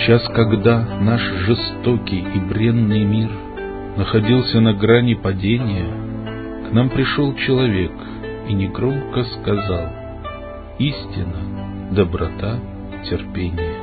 час, когда наш жестокий и бренный мир находился на грани падения, к нам пришел человек и негромко сказал: истина, доброта, терпение.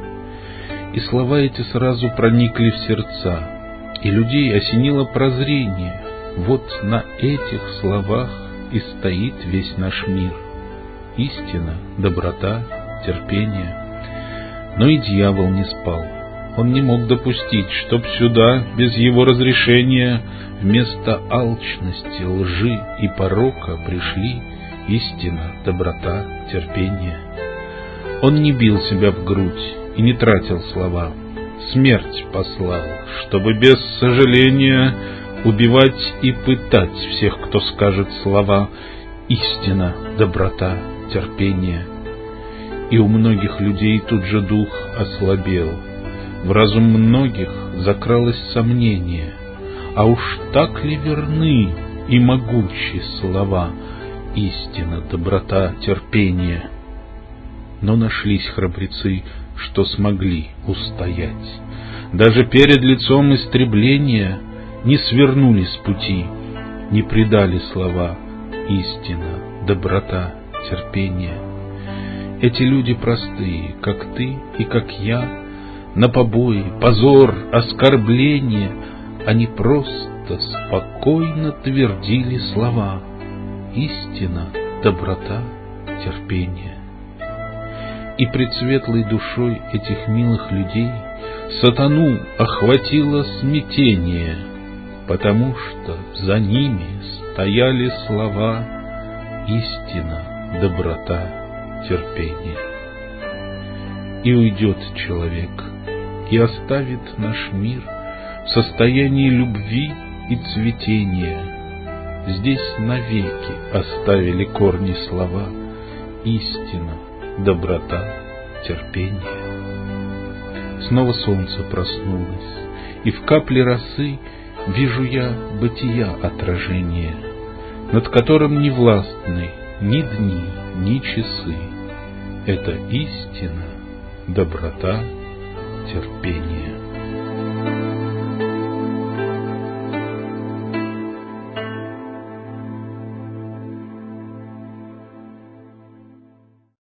И слова эти сразу проникли в сердца, и людей осенило прозрение. Вот на этих словах и стоит весь наш мир. Истина, доброта, терпение. Но и дьявол не спал. Он не мог допустить, чтоб сюда, без его разрешения, вместо алчности, лжи и порока пришли истина, доброта, терпение. Он не бил себя в грудь и не тратил слова. Смерть послал, чтобы без сожаления убивать и пытать всех, кто скажет слова истина, доброта, терпение. И у многих людей тут же дух ослабел, в разум многих закралось сомнение, а уж так ли верны и могучи слова истина, доброта, терпение? Но нашлись храбрецы, что смогли устоять. Даже перед лицом истребления не свернули с пути, не предали слова истина, доброта, терпение. Эти люди простые, как ты и как я, на побои, позор, оскорбление, они просто спокойно твердили слова истина, доброта, терпение. И пред светлой душой этих милых людей сатану охватило смятение, потому что за ними стояли слова истина, доброта, терпение. И уйдет человек, и оставит наш мир в состоянии любви и цветения. Здесь навеки оставили корни слова истина, доброта, терпение. Снова солнце проснулось, и в капле росы вижу я бытия отражение, над которым не властны ни дни, ни часы. Это истина, доброта, терпение.